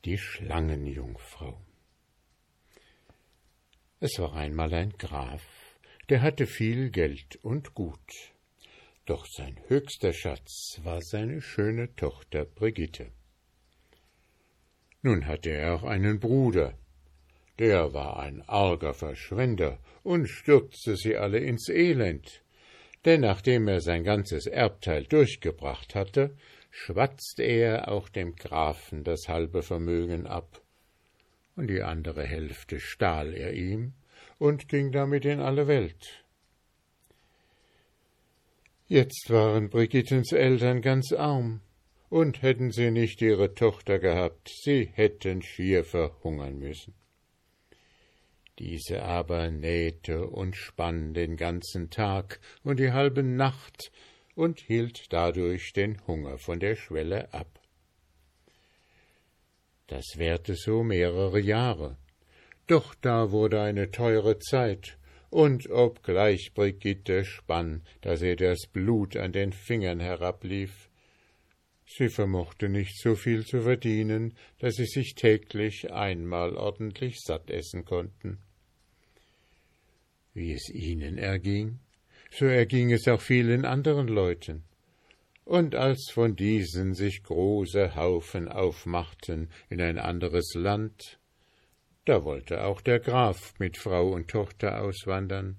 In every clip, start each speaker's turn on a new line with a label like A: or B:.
A: Die Schlangenjungfrau. Es war einmal ein Graf, der hatte viel Geld und Gut, doch sein höchster Schatz war seine schöne Tochter Brigitte. Nun hatte er auch einen Bruder, der war ein arger Verschwender und stürzte sie alle ins Elend, denn nachdem er sein ganzes Erbteil durchgebracht hatte, schwatzte er auch dem Grafen das halbe Vermögen ab, und die andere Hälfte stahl er ihm und ging damit in alle Welt. Jetzt waren Brigittens Eltern ganz arm, und hätten sie nicht ihre Tochter gehabt, sie hätten schier verhungern müssen. Diese aber nähte und spann den ganzen Tag und die halbe Nacht und hielt dadurch den Hunger von der Schwelle ab. Das währte so mehrere Jahre, doch da wurde eine teure Zeit, und obgleich Brigitte spann, dass ihr das Blut an den Fingern herablief, sie vermochte nicht so viel zu verdienen, dass sie sich täglich einmal ordentlich satt essen konnten. Wie es ihnen erging, so erging es auch vielen anderen Leuten, und als von diesen sich große Haufen aufmachten in ein anderes Land, da wollte auch der Graf mit Frau und Tochter auswandern.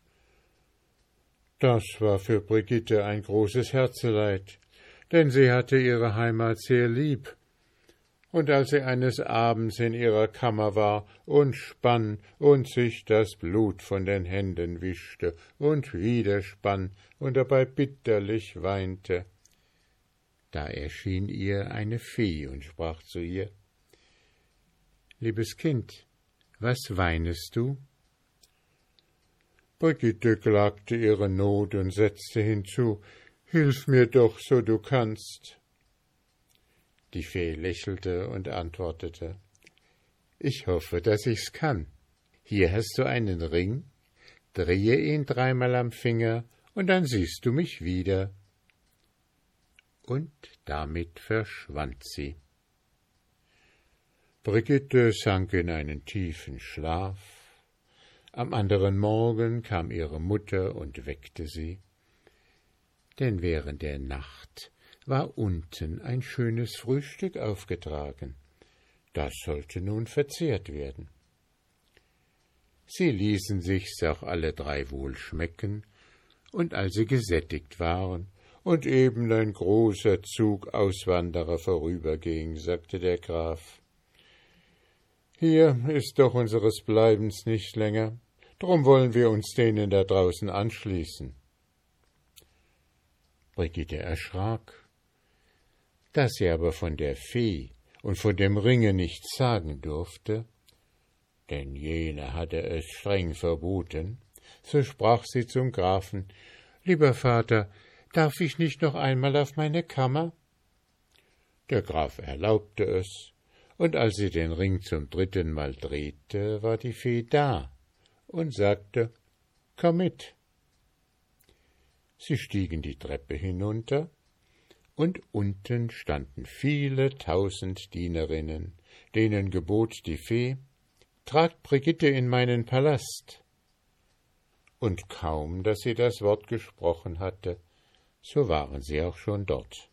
A: Das war für Brigitte ein großes Herzeleid, denn sie hatte ihre Heimat sehr lieb, und als sie eines Abends in ihrer Kammer war und spann und sich das Blut von den Händen wischte und wieder spann und dabei bitterlich weinte, da erschien ihr eine Fee und sprach zu ihr: »Liebes Kind, was weinest du?« Brigitte klagte ihre Not und setzte hinzu: »Hilf mir doch, so du kannst.« Die Fee lächelte und antwortete: »Ich hoffe, dass ich's kann. Hier hast du einen Ring, drehe ihn 3-mal am Finger, und dann siehst du mich wieder.« Und damit verschwand sie. Brigitte sank in einen tiefen Schlaf. Am anderen Morgen kam ihre Mutter und weckte sie, denn während der Nacht war unten ein schönes Frühstück aufgetragen. Das sollte nun verzehrt werden. Sie ließen sich's auch alle 3 wohl schmecken, und als sie gesättigt waren und eben ein großer Zug Auswanderer vorüberging, sagte der Graf: »Hier ist doch unseres Bleibens nicht länger, drum wollen wir uns denen da draußen anschließen.« Brigitte erschrak. Da sie aber von der Fee und von dem Ringe nichts sagen durfte, denn jene hatte es streng verboten, so sprach sie zum Grafen: »Lieber Vater, darf ich nicht noch einmal auf meine Kammer?« Der Graf erlaubte es, und als sie den Ring zum 3. Mal drehte, war die Fee da und sagte: »Komm mit.« Sie stiegen die Treppe hinunter, und unten standen viele 1000 Dienerinnen, denen gebot die Fee: »Tragt Brigitte in meinen Palast.« Und kaum, dass sie das Wort gesprochen hatte, so waren sie auch schon dort.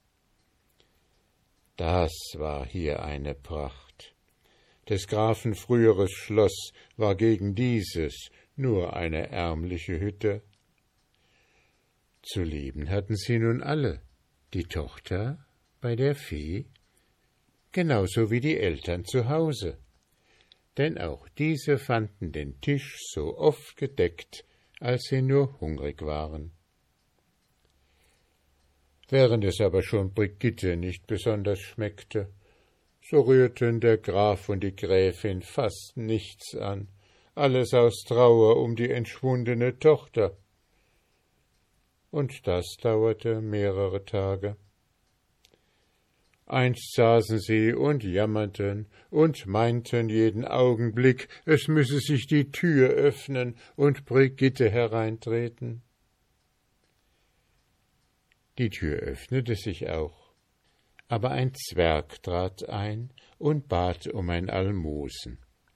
A: Das war hier eine Pracht. Des Grafen früheres Schloss war gegen dieses nur eine ärmliche Hütte. Zu leben hatten sie nun alle, die Tochter bei der Fee, genauso wie die Eltern zu Hause, denn auch diese fanden den Tisch so oft gedeckt, als sie nur hungrig waren. Während es aber schon Brigitte nicht besonders schmeckte, so rührten der Graf und die Gräfin fast nichts an, alles aus Trauer um die entschwundene Tochter. Und das dauerte mehrere Tage. Einst saßen sie und jammerten und meinten jeden Augenblick, es müsse sich die Tür öffnen und Brigitte hereintreten. Die Tür öffnete sich auch, aber ein Zwerg trat ein und bat um ein Almosen.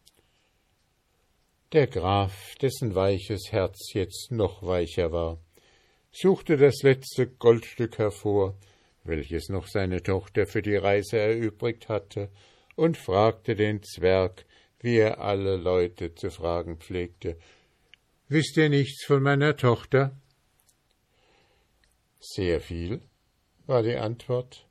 A: Der Graf, dessen weiches Herz jetzt noch weicher war, suchte das letzte Goldstück hervor, welches noch seine Tochter für die Reise erübrigt hatte, und fragte den Zwerg, wie er alle Leute zu fragen pflegte: »Wisst ihr nichts von meiner Tochter?« »Sehr viel«, war die Antwort.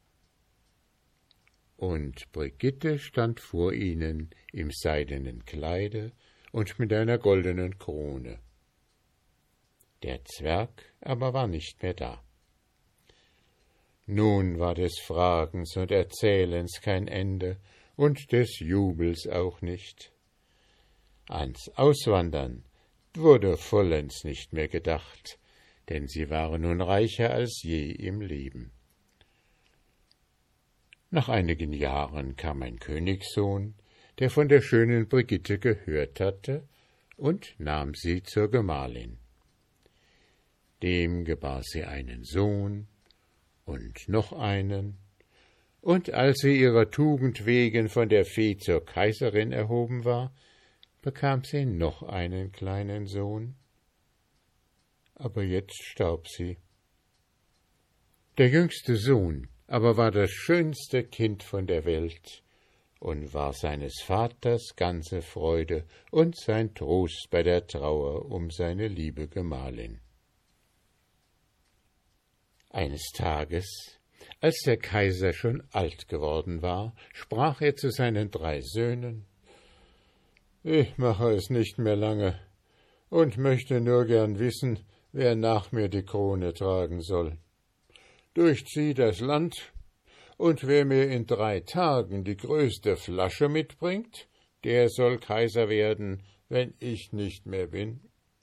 A: Und Brigitte stand vor ihnen im seidenen Kleide und mit einer goldenen Krone. Der Zwerg aber war nicht mehr da. Nun war des Fragens und Erzählens kein Ende und des Jubels auch nicht. Ans Auswandern wurde vollends nicht mehr gedacht, denn sie waren nun reicher als je im Leben. Nach einigen Jahren kam ein Königssohn, der von der schönen Brigitte gehört hatte, und nahm sie zur Gemahlin. Dem gebar sie einen Sohn und noch einen, und als sie ihrer Tugend wegen von der Fee zur Kaiserin erhoben war, bekam sie noch einen kleinen Sohn. Aber jetzt starb sie. Der jüngste Sohn aber war das schönste Kind von der Welt und war seines Vaters ganze Freude und sein Trost bei der Trauer um seine liebe Gemahlin. Eines Tages, als der Kaiser schon alt geworden war, sprach er zu seinen 3 Söhnen: »Ich mache es nicht mehr lange und möchte nur gern wissen, wer nach mir die Krone tragen soll. Durchzieh das Land, und wer mir in 3 Tagen die größte Flasche mitbringt, der soll Kaiser werden, wenn ich nicht mehr bin.«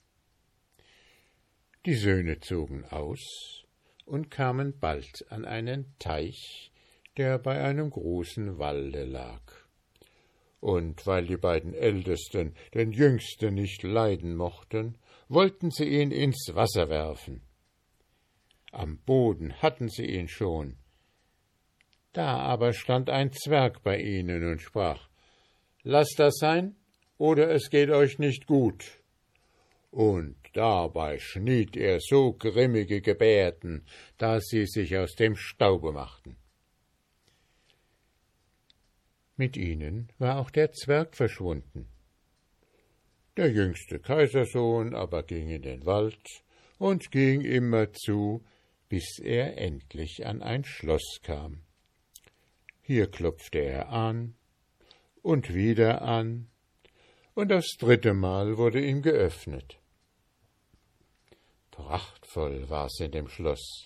A: Die Söhne zogen aus und kamen bald an einen Teich, der bei einem großen Walde lag. Und weil die beiden Ältesten den Jüngsten nicht leiden mochten, wollten sie ihn ins Wasser werfen. Am Boden hatten sie ihn schon. Da aber stand ein Zwerg bei ihnen und sprach: »Lasst das sein, oder es geht euch nicht gut.« Und dabei schniet er so grimmige Gebärden, dass sie sich aus dem Staube machten. Mit ihnen war auch der Zwerg verschwunden. Der jüngste Kaisersohn aber ging in den Wald und ging immerzu, bis er endlich an ein Schloss kam. Hier klopfte er an und wieder an, und das 3. Mal wurde ihm geöffnet. Prachtvoll war's in dem Schloss.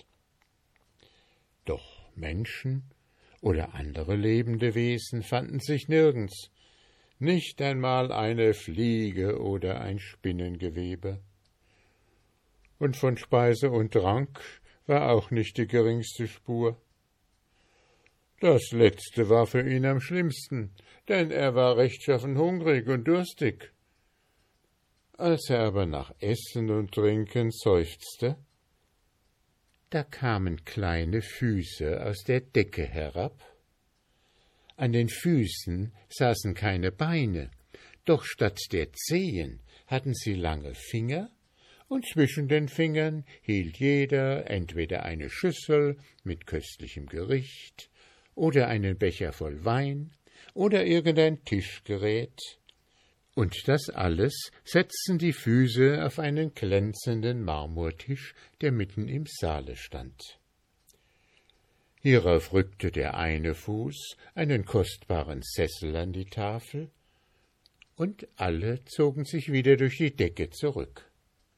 A: Doch Menschen oder andere lebende Wesen fanden sich nirgends, nicht einmal eine Fliege oder ein Spinnengewebe. Und von Speise und Trank war auch nicht die geringste Spur. Das Letzte war für ihn am schlimmsten, denn er war rechtschaffen hungrig und durstig. Als er aber nach Essen und Trinken seufzte, da kamen kleine Füße aus der Decke herab. An den Füßen saßen keine Beine, doch statt der Zehen hatten sie lange Finger, und zwischen den Fingern hielt jeder entweder eine Schüssel mit köstlichem Gericht oder einen Becher voll Wein oder irgendein Tischgerät, und das alles setzten die Füße auf einen glänzenden Marmortisch, der mitten im Saale stand. Hierauf rückte der eine Fuß einen kostbaren Sessel an die Tafel, und alle zogen sich wieder durch die Decke zurück.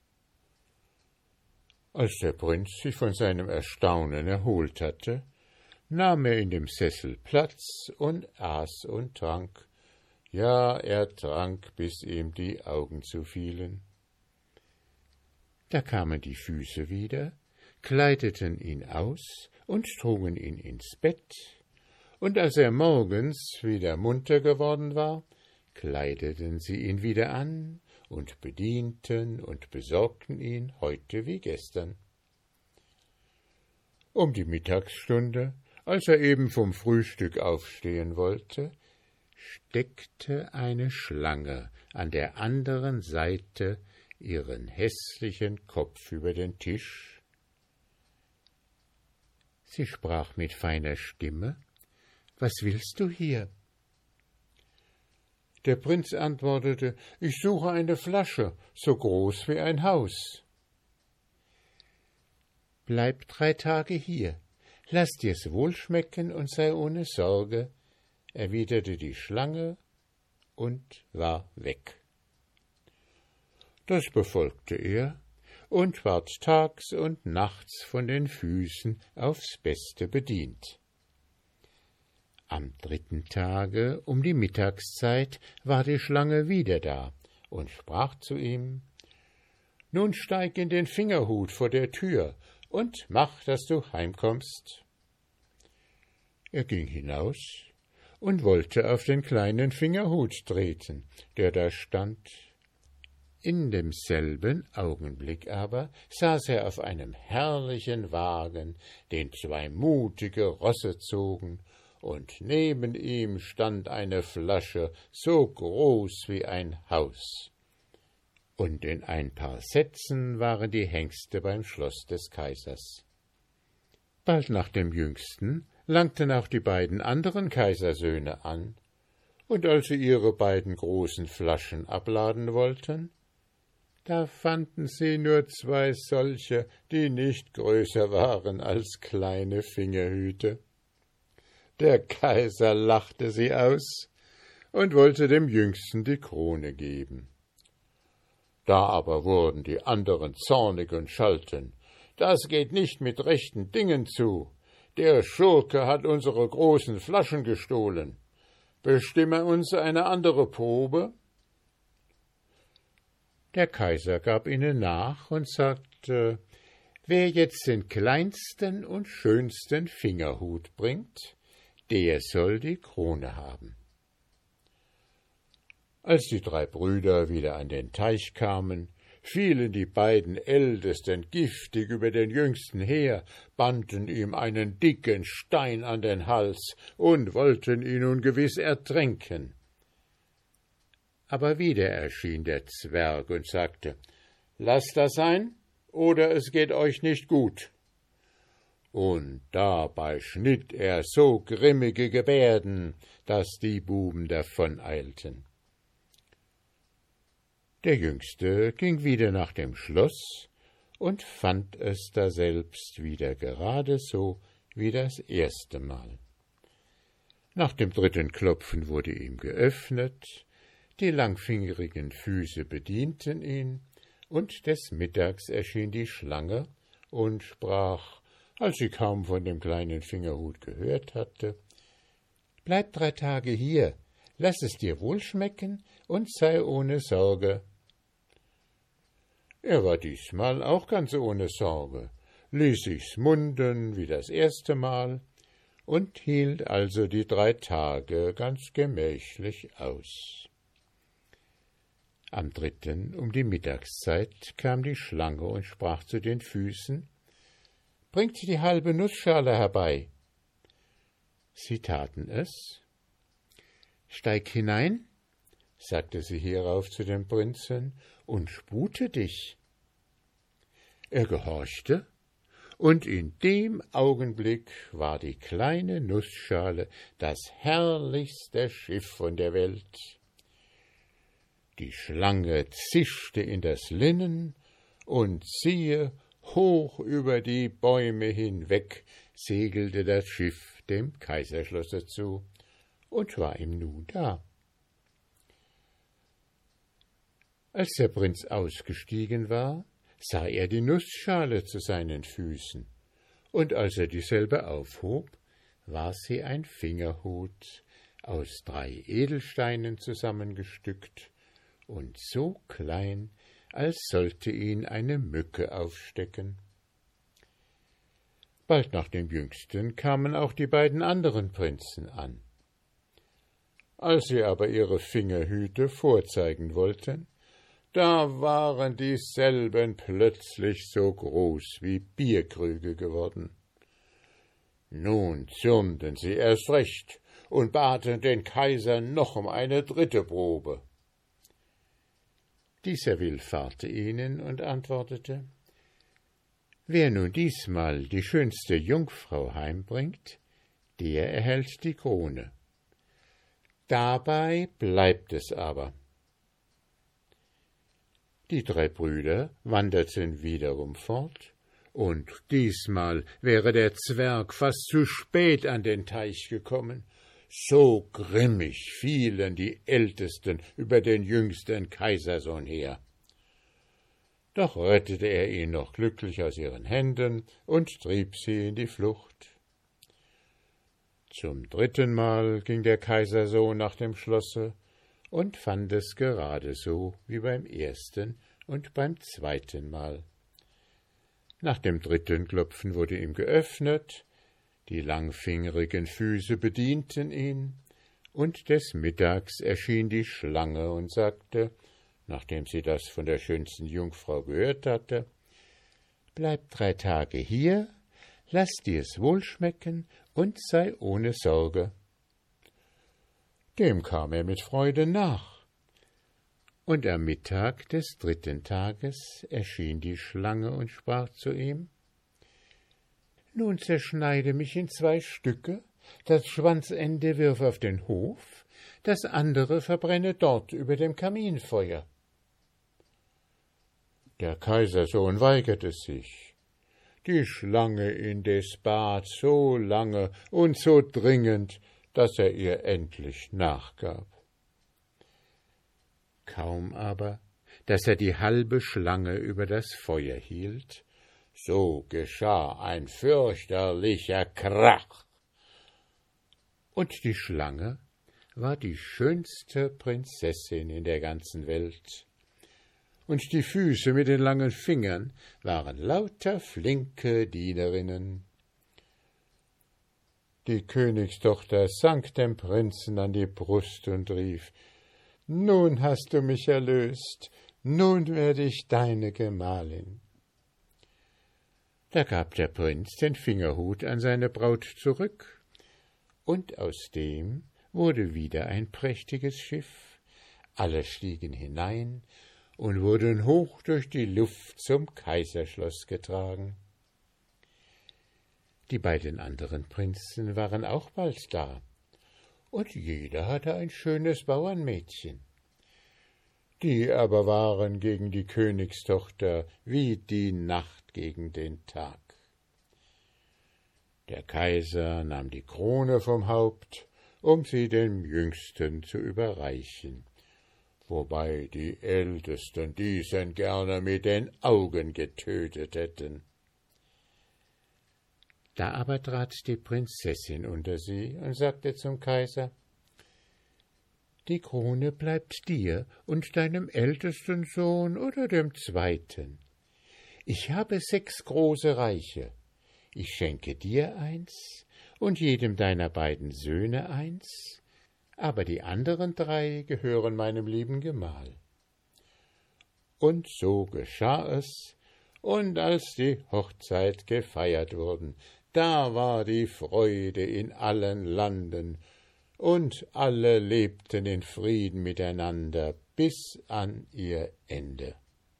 A: Als der Prinz sich von seinem Erstaunen erholt hatte, nahm er in dem Sessel Platz und aß und trank. Ja, er trank, bis ihm die Augen zufielen. Da kamen die Füße wieder, kleideten ihn aus und trugen ihn ins Bett, und als er morgens wieder munter geworden war, kleideten sie ihn wieder an und bedienten und besorgten ihn heute wie gestern. Um die Mittagsstunde, Als er eben vom Frühstück aufstehen wollte, steckte eine Schlange an der anderen Seite ihren hässlichen Kopf über den Tisch. Sie sprach mit feiner Stimme: »Was willst du hier?« Der Prinz antwortete: »Ich suche eine Flasche, so groß wie ein Haus.« »Bleib 3 Tage hier, lass dir's wohl schmecken und sei ohne Sorge«, erwiderte die Schlange und war weg. Das befolgte er und ward tags und nachts von den Füßen aufs Beste bedient. Am 3. Tage um die Mittagszeit war die Schlange wieder da und sprach zu ihm: »Nun steig in den Fingerhut vor der Tür und mach, dass du heimkommst.« Er ging hinaus und wollte auf den kleinen Fingerhut treten, der da stand. In demselben Augenblick aber saß er auf einem herrlichen Wagen, den 2 mutige Rosse zogen, und neben ihm stand eine Flasche so groß wie ein Haus. Und in ein paar Sätzen waren die Hengste beim Schloss des Kaisers. Bald nach dem Jüngsten langten auch die beiden anderen Kaisersöhne an, und als sie ihre beiden großen Flaschen abladen wollten, da fanden sie nur 2 solche, die nicht größer waren als kleine Fingerhüte. Der Kaiser lachte sie aus und wollte dem Jüngsten die Krone geben. Da aber wurden die anderen zornig und schalten: »Das geht nicht mit rechten Dingen zu. Der Schurke hat unsere großen Flaschen gestohlen. Bestimme uns eine andere Probe.« Der Kaiser gab ihnen nach und sagte: »Wer jetzt den kleinsten und schönsten Fingerhut bringt, der soll die Krone haben.« Als die 3 Brüder wieder an den Teich kamen, fielen die beiden Ältesten giftig über den Jüngsten her, banden ihm einen dicken Stein an den Hals und wollten ihn nun gewiß ertränken. Aber wieder erschien der Zwerg und sagte: »Lasst das sein, oder es geht euch nicht gut.« Und dabei schnitt er so grimmige Gebärden, daß die Buben davoneilten. Der Jüngste ging wieder nach dem Schloss und fand es daselbst wieder gerade so wie das erste Mal. Nach dem 3. Klopfen wurde ihm geöffnet, die langfingerigen Füße bedienten ihn, und des Mittags erschien die Schlange und sprach, als sie kaum von dem kleinen Fingerhut gehört hatte: »Bleib 3 Tage hier, lass es dir wohl schmecken und sei ohne Sorge.« Er war diesmal auch ganz ohne Sorge, ließ sich's munden wie das erste Mal und hielt also die 3 Tage ganz gemächlich aus. Am 3. um die Mittagszeit kam die Schlange und sprach zu den Füßen: »Bringt die halbe Nussschale herbei.« Sie taten es. »Steig hinein«, sagte sie hierauf zu dem Prinzen, »und spute dich.« Er gehorchte, und in dem Augenblick war die kleine Nussschale das herrlichste Schiff von der Welt. Die Schlange zischte in das Linnen, und siehe, hoch über die Bäume hinweg segelte das Schiff dem Kaiserschlosse zu und war ihm nun da. Als der Prinz ausgestiegen war, sah er die Nussschale zu seinen Füßen, und als er dieselbe aufhob, war sie ein Fingerhut, aus 3 Edelsteinen zusammengestückt und so klein, als sollte ihn eine Mücke aufstecken. Bald nach dem Jüngsten kamen auch die beiden anderen Prinzen an. Als sie aber ihre Fingerhüte vorzeigen wollten, da waren dieselben plötzlich so groß wie Bierkrüge geworden. Nun zürnten sie erst recht und baten den Kaiser noch um eine dritte Probe. Dieser willfahrte ihnen und antwortete: Wer nun diesmal die schönste Jungfrau heimbringt, der erhält die Krone. Dabei bleibt es aber. Die 3 Brüder wanderten wiederum fort, und diesmal wäre der Zwerg fast zu spät an den Teich gekommen. So grimmig fielen die Ältesten über den jüngsten Kaisersohn her. Doch rettete er ihn noch glücklich aus ihren Händen und trieb sie in die Flucht. Zum 3. Mal ging der Kaisersohn nach dem Schlosse und fand es gerade so wie beim 1. und beim 2. Mal. Nach dem 3. Klopfen wurde ihm geöffnet, die langfingerigen Füße bedienten ihn, und des Mittags erschien die Schlange und sagte, nachdem sie das von der schönsten Jungfrau gehört hatte: »Bleib 3 Tage hier, lass dir's wohlschmecken und sei ohne Sorge.« Dem kam er mit Freude nach. Und am Mittag des 3. Tages erschien die Schlange und sprach zu ihm: »Nun zerschneide mich in 2 Stücke, das Schwanzende wirf auf den Hof, das andere verbrenne dort über dem Kaminfeuer.« Der Kaisersohn weigerte sich. Die Schlange indes bat so lange und so dringend, dass er ihr endlich nachgab. Kaum aber, dass er die halbe Schlange über das Feuer hielt, so geschah ein fürchterlicher Krach. Und die Schlange war die schönste Prinzessin in der ganzen Welt. Und die Füße mit den langen Fingern waren lauter flinke Dienerinnen. Die Königstochter sank dem Prinzen an die Brust und rief: »Nun hast du mich erlöst, nun werde ich deine Gemahlin.« Da gab der Prinz den Fingerhut an seine Braut zurück, und aus dem wurde wieder ein prächtiges Schiff. Alle stiegen hinein und wurden hoch durch die Luft zum Kaiserschloss getragen. Die beiden anderen Prinzen waren auch bald da, und jeder hatte ein schönes Bauernmädchen. Die aber waren gegen die Königstochter wie die Nacht gegen den Tag. Der Kaiser nahm die Krone vom Haupt, um sie dem Jüngsten zu überreichen, wobei die Ältesten diesen gerne mit den Augen getötet hätten. Da aber trat die Prinzessin unter sie und sagte zum Kaiser: »Die Krone bleibt dir und deinem ältesten Sohn oder dem 2. Ich habe 6 große Reiche. Ich schenke dir 1 und jedem deiner beiden Söhne 1, aber die anderen 3 gehören meinem lieben Gemahl.« Und so geschah es, und als die Hochzeit gefeiert wurde, da war die Freude in allen Landen, und alle lebten in Frieden miteinander bis an ihr Ende.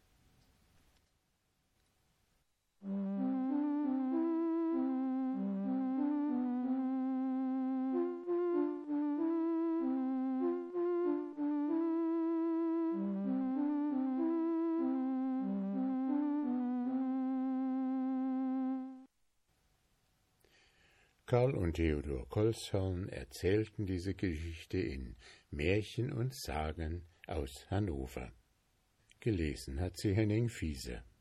A: Karl und Theodor Colshorn erzählten diese Geschichte in Märchen und Sagen aus Hannover. Gelesen hat sie Henning Fiese.